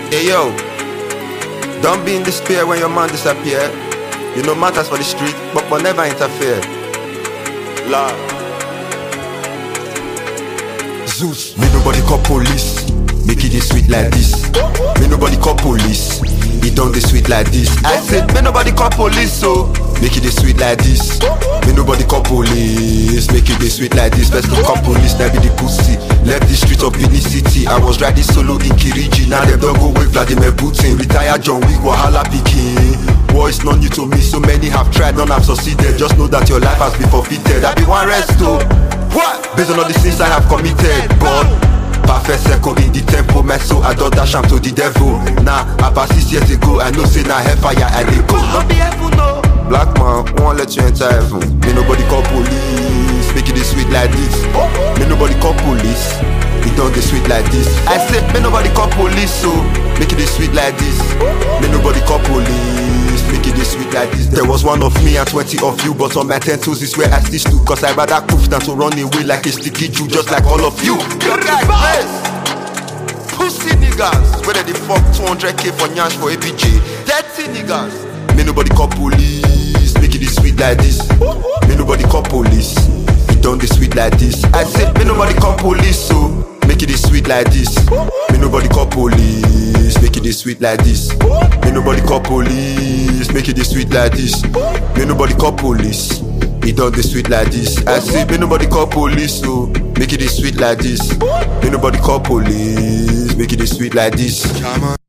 Hey yo, don't be in despair when your man disappear. You know matters for the street, but never interfere. Love. Zeus, me nobody call police. Make it sweet like this. Me nobody call police. It don't dey sweet like this. I said, me nobody call police, so make it sweet like this. Me nobody call police. Make it sweet like this. Best to call police, that be the pussy. Left the streets of Benin City. I was riding solo in Kiriji. Now them don't go with Vladimir Putin. Retired John Wick, Wahala Peking. War is not new to me, so many have tried, none have succeeded. Just know that your life has been forfeited. I be one rest too. What? Based on all the sins I have committed, but perfect circle in the tempo, man, so I don't dash am to the devil. Nah, about 6 years ago, I know say na hellfire I dey go. Don't be heaven, no. Black man, won't let you enter heaven. Me nobody call police. Make it sweet like this. Me nobody call police. It don't dey sweet like this. I said, me nobody call police, so make it sweet like this. Me nobody call police. Make it sweet like this. There was one of me and 20 of you, but on my 10 toes is where I stitch to. Cause I rather proof than to run away like a sticky Jew, just like all of you. You guys, pussy niggas, whether they fuck 200k for nyash for ABJ. Dirty niggas. Me nobody call police. Make it sweet like this. Me nobody call police. It don't dey sweet like this. I said, me nobody call police, so make it sweet like this. Me nobody call police. Make it sweet like this. Me nobody call police. Make it sweet like this. Me nobody call police. It don't dey sweet like this. I say me nobody call police, so make it sweet like this. Me nobody call police. Make it sweet like this.